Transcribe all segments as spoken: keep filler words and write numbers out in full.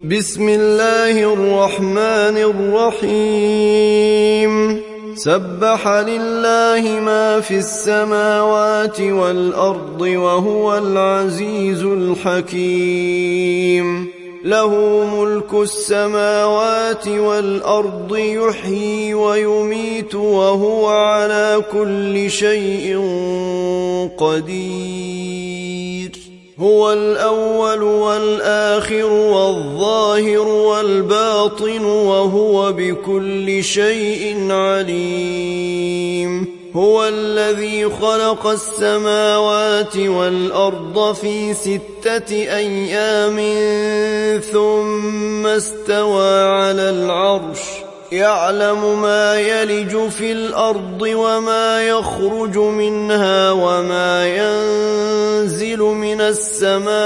بسم الله الرحمن الرحيم سبح لله ما في السماوات والأرض وهو العزيز الحكيم له ملك السماوات والأرض يحيي ويميت وهو على كل شيء قدير هو الأول والآخر والظاهر والباطن وهو بكل شيء عليم هو الذي خلق السماوات والأرض في ستة أيام ثم استوى على العرش يعلم ما يلج في الأرض وما يخرج منها وما ينزل من السماء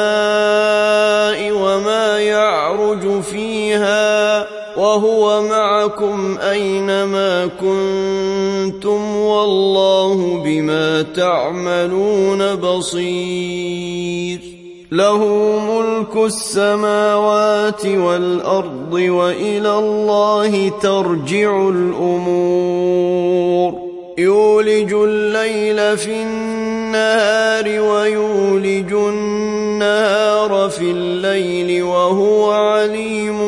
وما يعرج فيها وهو معكم أينما كنتم والله بما تعملون بصير له ملك السماوات والأرض وإلى الله ترجع الأمور يولج الليل في النهار ويولج النهار في الليل وهو عليم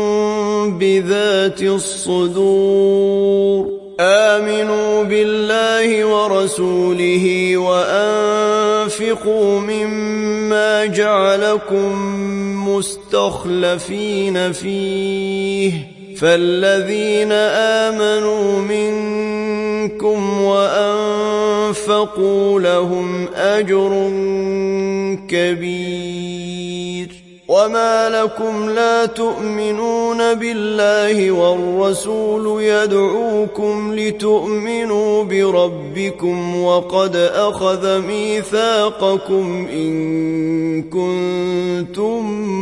بذات الصدور آمنوا بالله ورسوله وأنفقوا مما جعلكم مستخلفين فيه فالذين آمنوا منكم وأنفقوا لهم أجر كبير وما لكم لا تؤمنون بالله والرسول يدعوكم لتؤمنوا بربكم وقد أخذ ميثاقكم إن كنتم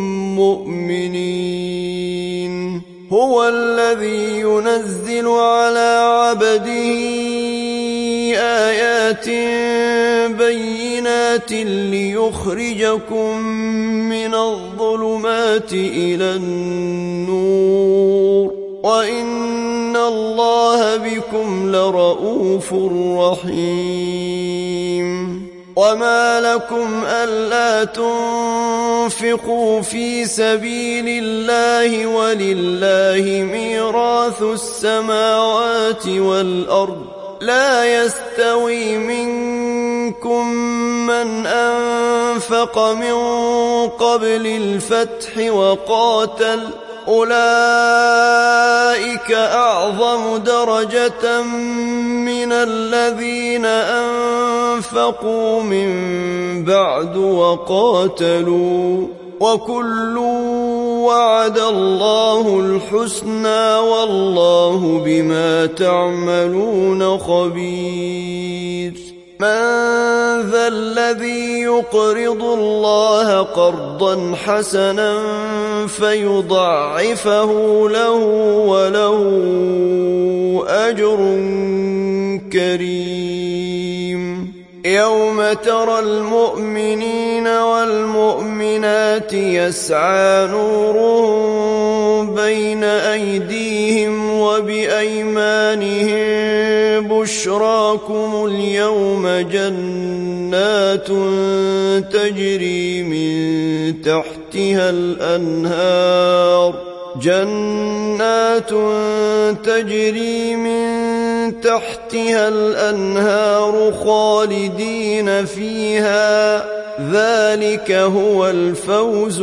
مؤمنين هو الذي ينزل على عبده آيات بينات ليخرجكم من الظلمات إلى النور وإن الله بكم لرؤوف رحيم وما لكم ألا تنفقوا في سبيل الله ولله ميراث السماوات والأرض لا يستوي منكم من أنفق من قبل الفتح وقاتل أولئك أعظم درجة من الذين أنفقوا من بعد وقاتلوا وكل وعد الله الحسنى والله بما تعملون خبير من ذا الذي يقرض الله قرضا حسنا فيضاعفه له وله أجر كريم يوم ترى المؤمنين والمؤمنات يسعى نورهم بين أيديهم وبأيمانهم بشراكم اليوم جنات تجري من تحتها الأنهار جنات تجري من تحتها الأنهار خالدين فيها ذلك هو الفوز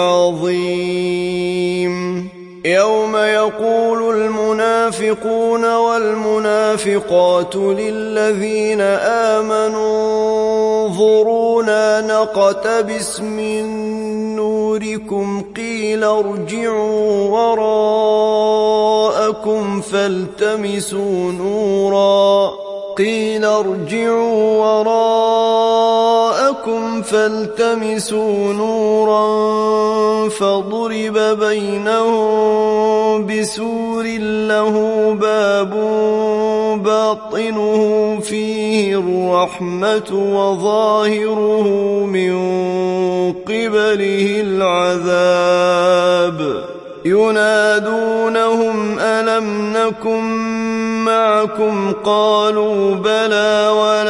العظيم يوم يقول المنافقون والمنافقات للذين آمنوا انظرونا نقتبس من نوركم قيل ارجعوا وراءكم فالتمسوا نورا قيل ارجعوا وراءكم فالتمسوا نورا فضرب بينهم بسور له باب باطنه فيه الرحمة وظاهره من قبله العذاب ينادونهم ألم نكن معكم قالوا بلى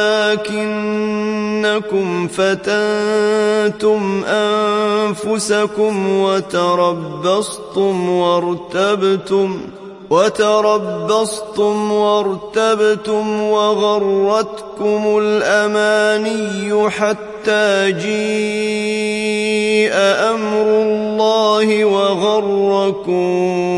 ولكنكم فتنتم أنفسكم وتربصتم وارتبتم وتربصتم وارتبتم وغرتكم الأماني حتى جيء أمر الله وغركم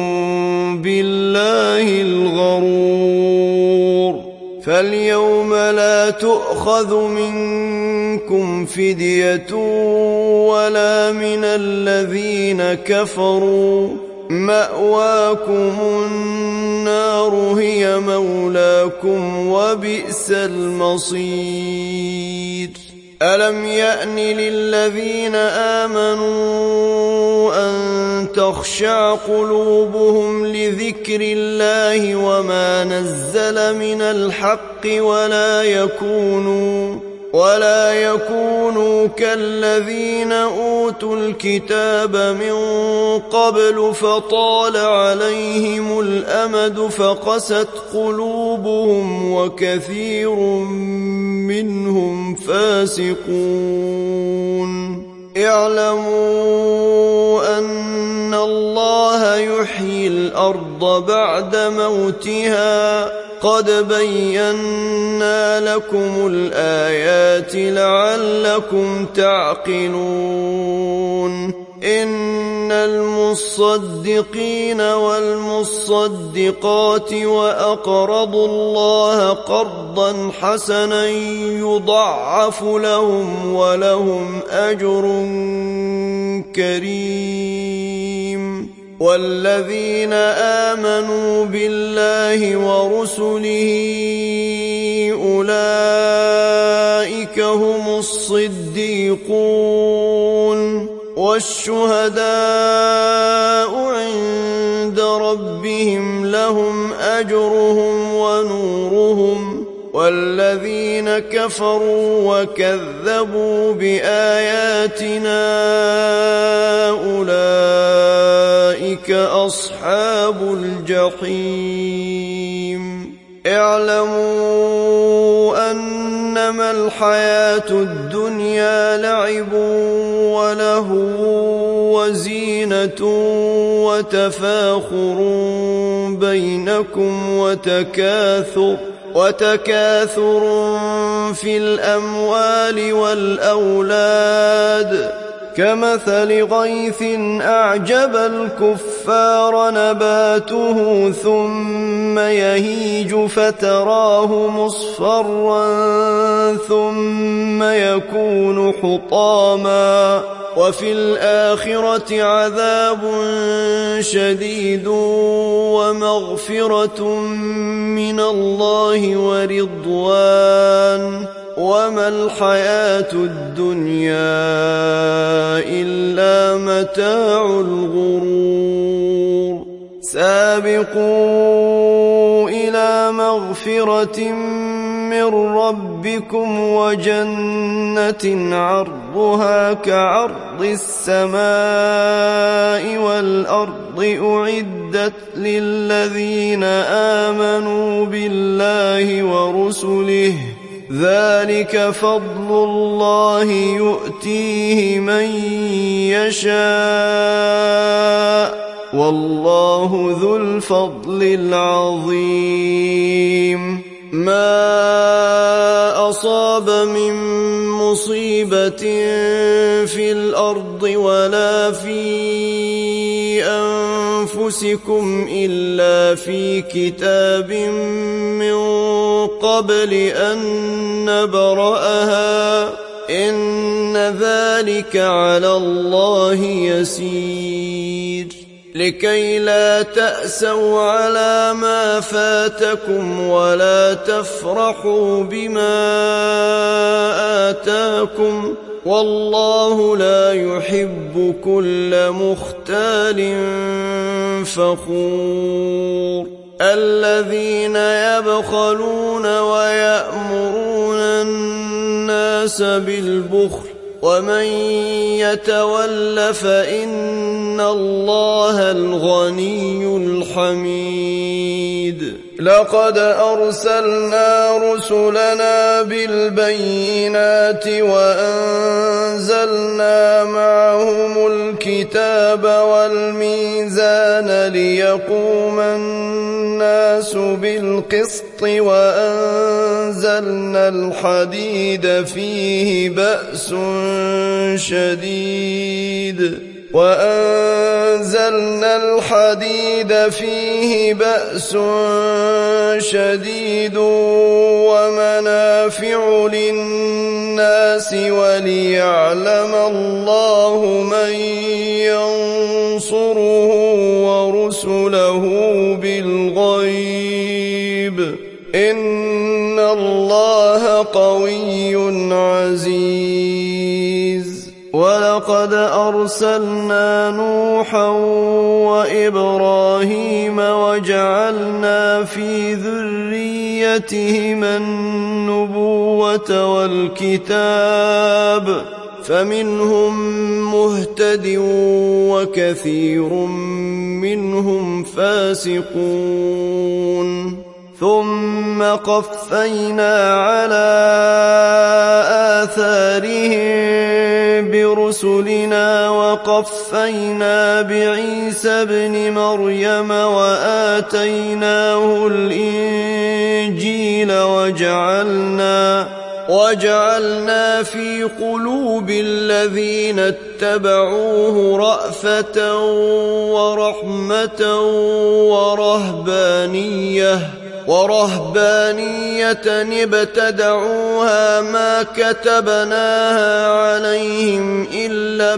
بالله الغرور فاليوم لا تؤخذ منكم فدية ولا من الذين كفروا مأواكم النار هي مولاكم وبئس المصير ألم يأن للذين آمنوا أن تخشع قلوبهم لذكر الله وما نزل من الحق ولا يكونوا ولا يكونوا كالذين أوتوا الكتاب من قبل فطال عليهم الأمد فقست قلوبهم وكثير منهم فاسقون اعلموا أن الله يحيي الأرض بعد موتها قد بينا لكم الآيات لعلكم تعقلون إن المصدقين والمصدقات وأقرضوا الله قرضا حسنا يضاعف لهم ولهم أجر كريم والذين آمنوا بالله ورسله أولئك هم الصديقون والشهداء عند ربهم لهم أجرهم ونورهم والذين كفروا وكذبوا بآياتنا أولئك أصحاب الجحيم اعلموا أنما الحياة الدنيا لعب ولهو وزينة وتفاخر بينكم وتكاثر وتكاثر في الأموال والأولاد كمثل غيث أعجب الكفار نباته ثم يهيج فتراه مصفرا ثم يكون حطاما وفي الآخرة عذاب شديد ومغفرة من الله ورضوان وما الحياة الدنيا إلا متاع الغرور سابقوا إلى مغفرة من ربكم وجنة عرضها كعرض السماء والأرض أعدت للذين آمنوا بالله ورسله ذلك فضل الله يؤتيه من يشاء والله ذو الفضل العظيم ما أصاب من مصيبة في الأرض ولا في أنفسكم إلا في كتاب من قبل أن نبرأها إن ذلك على الله يسير لكي لا تأسوا على ما فاتكم ولا تفرحوا بما آتاكم والله لا يحب كل مختال فخور الذين يبخلون ويأمرون الناس بالبخل ومن يتول فإن الله الغني الحميد لقد أرسلنا رسلنا بالبينات وأنزلنا معهم الكتاب والميزان ليقوم الناس بالقسط وأنزلنا الحديد فيه بأس شديد وأنزلنا الحديد فيه بأس شديد ومنافع للناس وليعلم الله من ينصره ورسله بالغيب إن الله قوي عزيز ولقد أرسلنا نوحا وإبراهيم وجعلنا في ذريتهما النبوة والكتاب فمنهم مهتد وكثير منهم فاسقون ثم قفينا على آثارهم برسلنا وقفينا بعيسى ابن مريم وآتيناه الإنجيل وجعلنا وجعلنا في قلوب الذين اتبعوه رأفة ورحمة ورهبانية ورهبانية ابتدعوها ما كتبناها عليهم إلا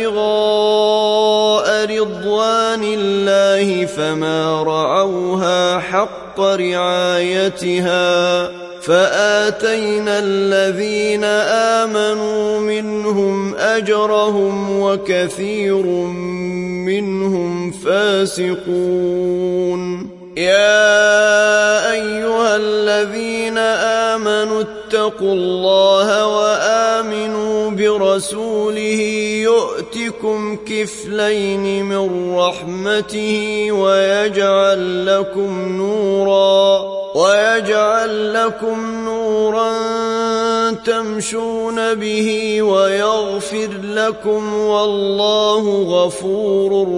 ابتغاء رضوان الله فما رعوها حق رعايتها فآتينا الذين آمنوا منهم أجرهم وكثير منهم فاسقون يا أيها الذين آمنوا اتقوا الله وآمنوا برسوله يؤتكم كفلين من رحمته ويجعل لكم نورا ويجعل لكم نورا تمشون به ويغفر لكم والله غفور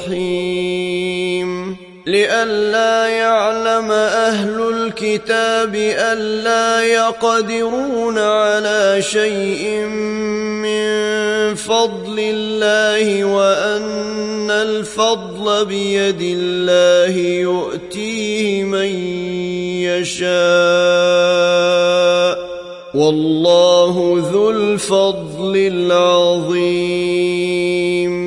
رحيم لئلا يعلم أهل الكتاب ألا يقدرون على شيء من فضل الله وأن الفضل بيد الله يؤتيه من يشاء والله ذو الفضل العظيم